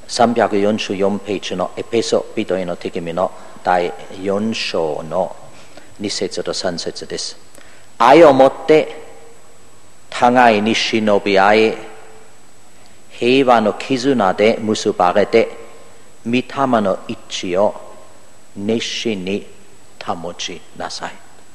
344ページのエペソビトへの手紙の第4章の2節と3節です。愛をもって互いに忍び合い、平和の絆で結ばれて、御霊の一致を熱心に保ちなさい。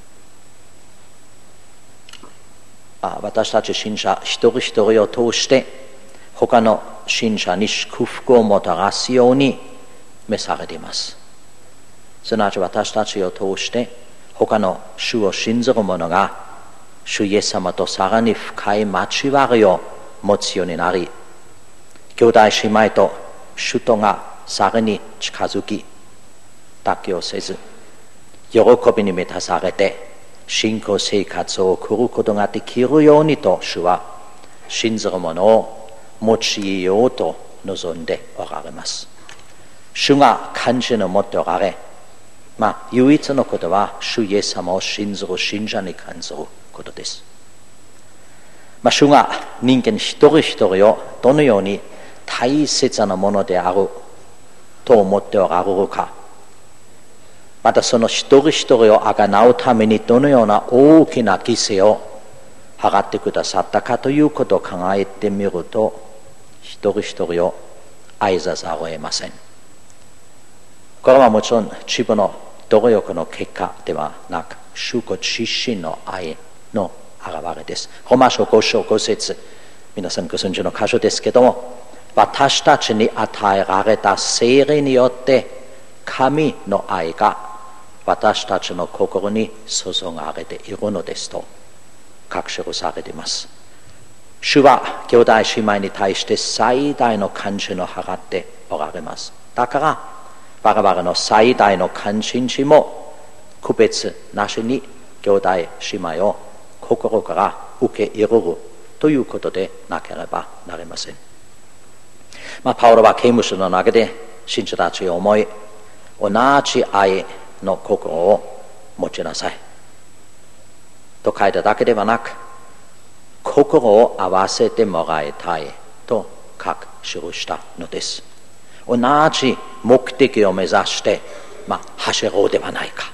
私たち信者一人一人を通して他の信者に祝福をもたらすように召されています。すなわち私たちを通して他の主を信ずる者が主イエス様とさらに深い交わりを持つようになり、兄弟姉妹と主とがさらに近づき、妥協せず喜びに満たされて信仰生活を送ることができるようにと主は信ずる者を用いようと望んでおられます。主が関心を持っておられ、唯一のことは主イエス様を信ずる信者に関することです。主が人間一人一人をどのように大切なものであると思っておられるか、またその一人一人をあがなうためにどのような大きな犠牲を払ってくださったかということを考えてみると、一人一人を愛さざるを得ません。これはもちろん自分の努力の結果ではなく、主ご自身の愛の表れです。ローマ書5章5節、皆さんご存知の箇所ですけども、私たちに与えられた聖霊によって神の愛が私たちの心に注がれているのですと書き記されています。主は兄弟姉妹に対して最大の関心を払っておられます。だから我々の最大の関心事も区別なしに兄弟姉妹を心から受け入れるということでなければなりません。パウロは刑務所の中で信者たちを思い、同じ愛の心を持ちなさいと書いただけではなく、心を合わせてもらいたいと書き記したのです。同じ目的を目指して走ろうではないか。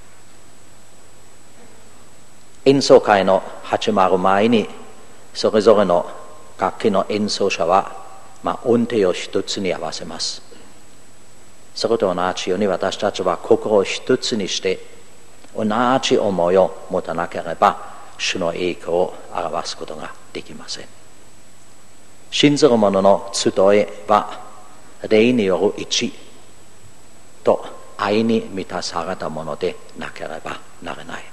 演奏会の始まる前にそれぞれの楽器の演奏者は音程を一つに合わせます。それと同じように私たちは心を一つにして同じ思いを持たなければ主の栄光を表すことができません。信ずる者の集いは霊による一致と愛に満たされたものでなければならない。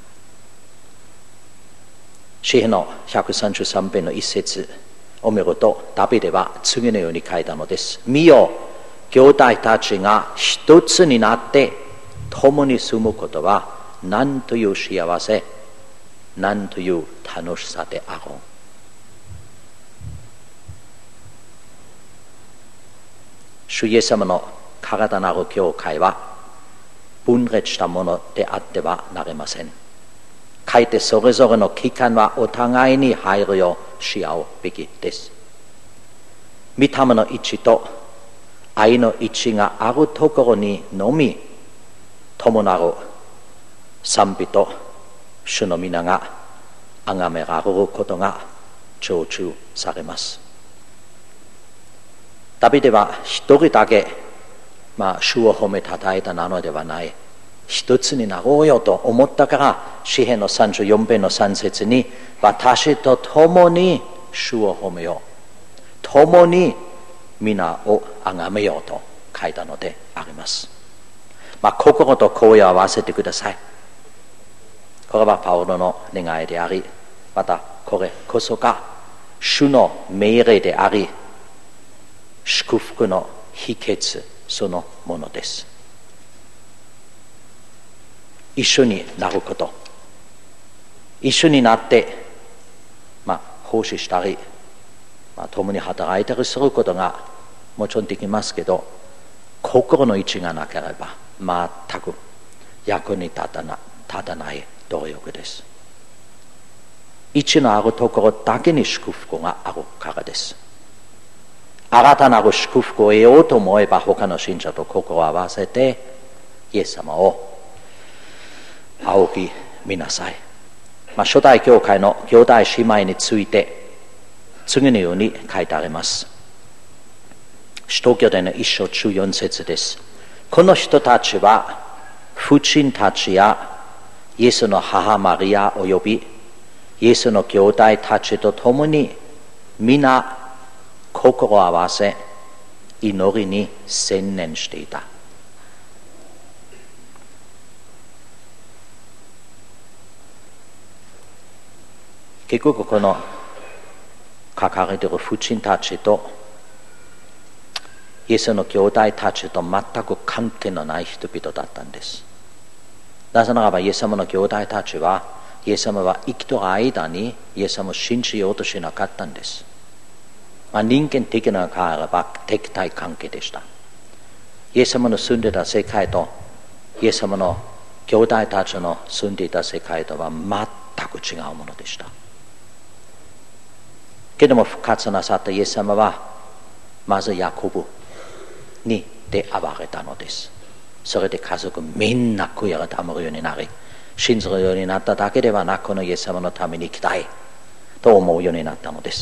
詩篇の133編の一節を見ると、ダビデは次のように書いたのです。見よ、兄弟たちが一つになって共に住むことは何という幸せ、何という楽しさであろう。主イエス様の体なる教会は分裂したものであってはなりません。かえってそれぞれの機関はお互いに配慮をし合うべきです。御霊の一致と愛の一致があるところにのみ伴う賛美と主の皆が崇められることが成就されます。ダビデは一人だけ、主を褒めたたえたなのではない。一つになろうよと思ったから、詩篇の34編の3節に、私と共に主を褒めよう。共に皆を崇めようと書いたのであります。心と声を合わせてください。これはパウロの願いであり、またこれこそが主の命令であり、祝福の秘訣そのものです。一緒になること、一緒になって奉仕したり、共に働いたりすることがもちろんできますけど、心の一致がなければ全く役に立たない努力です。一致のあるところだけに祝福があるからです。 新たなる祝福を得ようと思えば他の信者と心を合わせてイエス様を仰ぎ見なさい。初代教会の兄弟姉妹について次のように書いてあります。使徒行伝の1章14節です。この人たちは父親たちやイエスの母マリアおよびイエスの兄弟たちと共に皆心を合わせ祈りに専念していた。結局この書かれている父親たちとイエスの兄弟たちと全く関係のない人々だったんです。なぜならばイエス様の兄弟たちはイエス様は生きている間にイエス様を信じようとしなかったんです。人間的な考えれば敵対関係でした。イエス様の住んでいた世界とイエス様の兄弟たちの住んでいた世界とは全く違うものでした。けれども復活なさったイエス様はまずヤコブに出会われたのです。それで家族みんな悔い改めるようになり、信じるようになっただけではなく、このイエス様のために生きたいと思うようになったのです。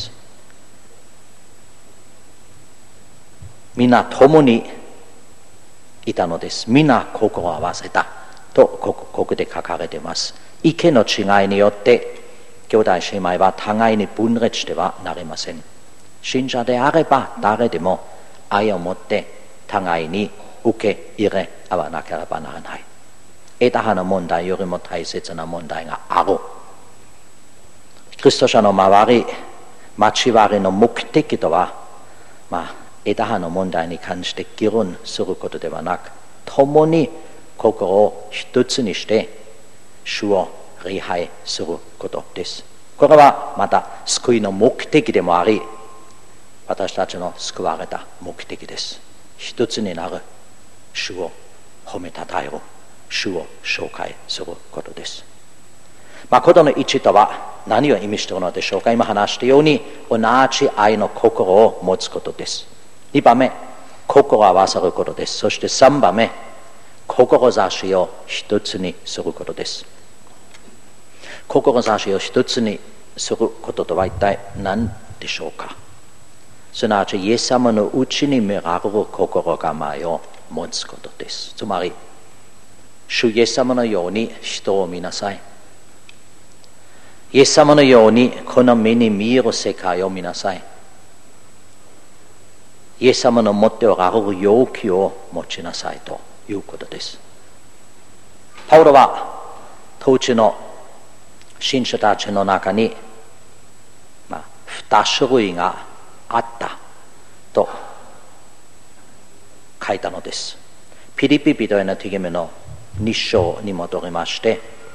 みんな共にいたのです。みんな心を合わせたとここで書かれています。意見の違いによって兄弟姉妹は互いに分裂してはなりません。信者であれば誰でも愛を持って互いに受け入れ合わなければならない。枝葉の問題よりも大切な問題がある。キリスト者の周り、交わりの目的とは、枝葉の問題に関して議論することではなく、共に心を一つにして主を礼拝することです。これはまた救いの目的でもあり、私たちの救われた目的です。一つになる、主を褒めたたえる、主を紹介することです。ことの1とは何を意味しているのでしょうか。今話したように同じ愛の心を持つことです。2番目、心を合わせることです。そして3番目、志を一つにすることです。志を一つにすることとは一体何でしょうか。すなわちイエス様のうちに見られる心構えを持つことです。つまり主イエス様のように人を見なさい。イエス様のようにこの目に見える世界を見なさい。イエス様の持っておられる要求を持ちなさいということです。パウロは当時の信者たちの中に、2種類があったと書いたのです。ピリピ人への手紙の2章に戻りまして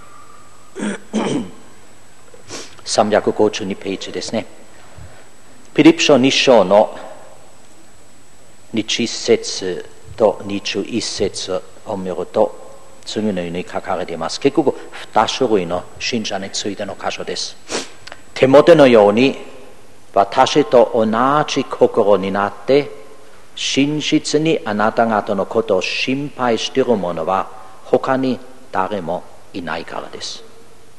352ページですね。ピリピ書2章の21節と21節を見ると次のように書かれています。結局2種類の信者についての箇所です。テモテのように私と同じ心になって真実にあなた方のことを心配している者は他に誰もいないからです。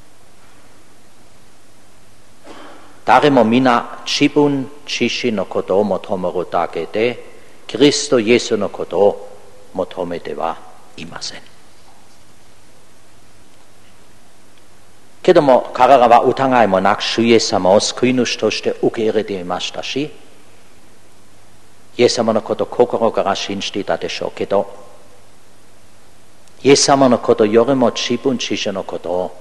誰も皆自分自身のことを求めるだけでキリストイエスのことを求めてはいません。けども彼らは疑いもなく主イエス様を救い主として受け入れていましたし、イエス様のことを心から信じていたでしょうけど、イエス様のことよりも自分自身のことを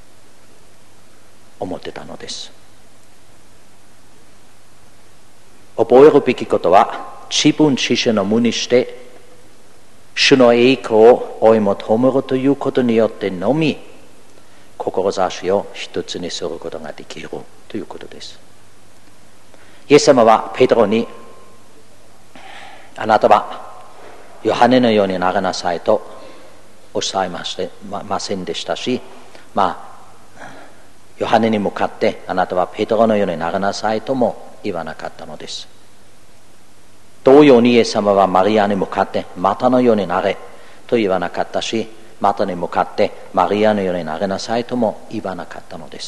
思ってたのです。覚えるべきことは、自分自身の無にして主の栄光を追い求めるということによってのみ志を一つにすることができるということです。イエス様はペテロに、あなたはヨハネのようにならなさいとおっしゃいませんでしたし、ヨハネに向かってあなたはペテロのようにならなさいとも言わなかったのです。 同様にイエス様はマリアに向かってまたのようになれと言わなかったし、またに向かってマリアのようになれなさいとも言わなかったのです。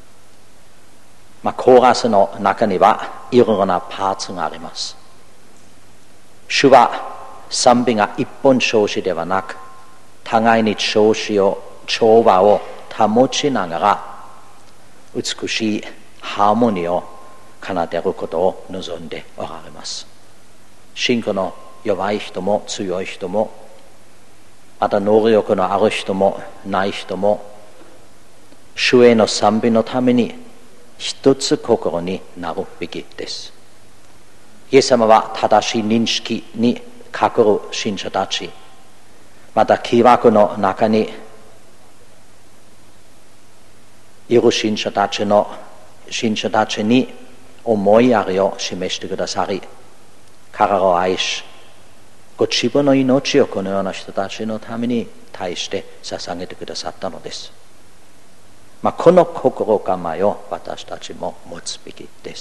コーラスの中にはいろいろなパーツがあります。主は賛美が一本調子ではなく、互いに調和を保ちながら美しいハーモニーを奏でることを望んでおられます。信仰の弱い人も強い人も、また能力のある人もない人も、主への賛美のために一つ心になるべきです。イエス様は正しい認識に欠ける信者たち、また疑惑の中にいる信者たちに思いやりを示してくださり、彼らを愛し、ご自分の命をこのような人たちのために対して捧げてくださったのです。この心構えを私たちも持つべきです。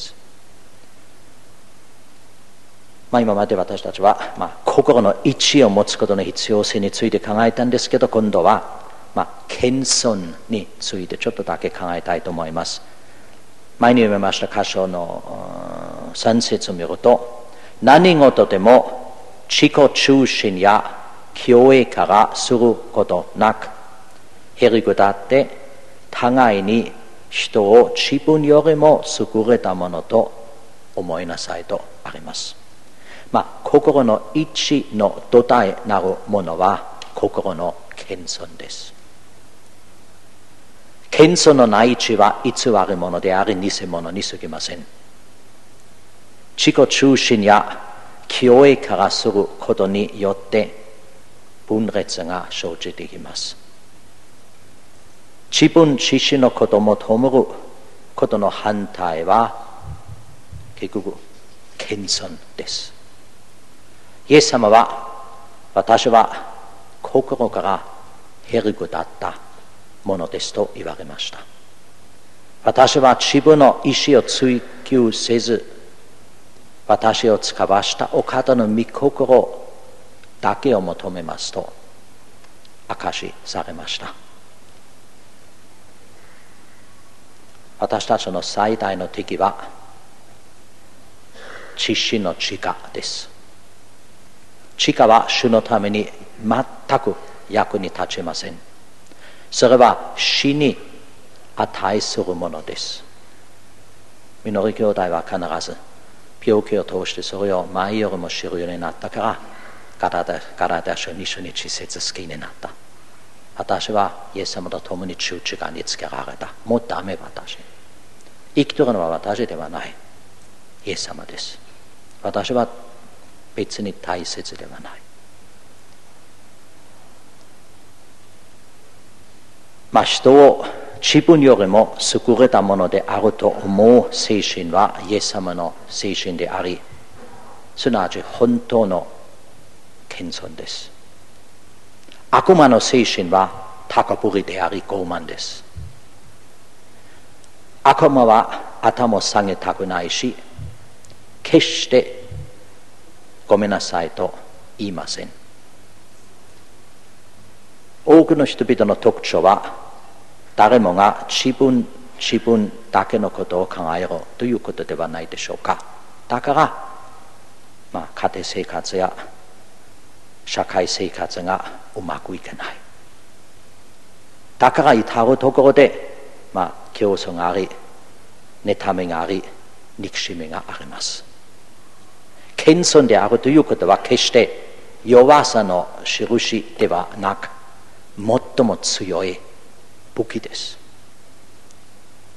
今まで私たちは、心の一致を持つことの必要性について考えたんですけど、今度は、謙遜についてちょっとだけ考えたいと思います。前に読みました箇所の3節を見ると、何事でも自己中心や虚栄からすることなく、へりくだって互いに人を自分よりも優れたものと思いなさいとあります。心の一致の土台なるものは心の謙遜です。謙遜のない地は偽り者であり偽物に過ぎません。自己中心や虚栄からすることによって分裂が生じています。自分自身のことを求めることの反対は結局謙遜です。イエス様は、私は心からへりくだったものですと言われました。私は自分の意志を追求せず、私を使わしたお方の御心だけを求めますと証しされました。私たちの最大の敵は知識の自我です。自我は主のために全く役に立ちません。それは死に値するものです。みのり兄弟は必ず病気を通してそれを前よりも知るようになったからガラテヤ書2章に節好きになった。私はイエス様と共に十字架につけられた。もうダメ私。生きているのは私ではない。イエス様です。私は別に大切ではない。人を自分よりも優れたものであると思う精神はイエス様の精神であり、すなわち本当の謙遜です。悪魔の精神は高ぶりであり傲慢です。悪魔は頭を下げたくないし、決してごめんなさいと言いません。多くの人々の特徴は誰もが自分だけのことを考えろということではないでしょうか。だから、家庭生活や社会生活がうまくいかない。だから至るところで、競争があり、妬みがあり、憎しみがあります。謙遜であるということは決して弱さの印ではなく、最も強い武器です。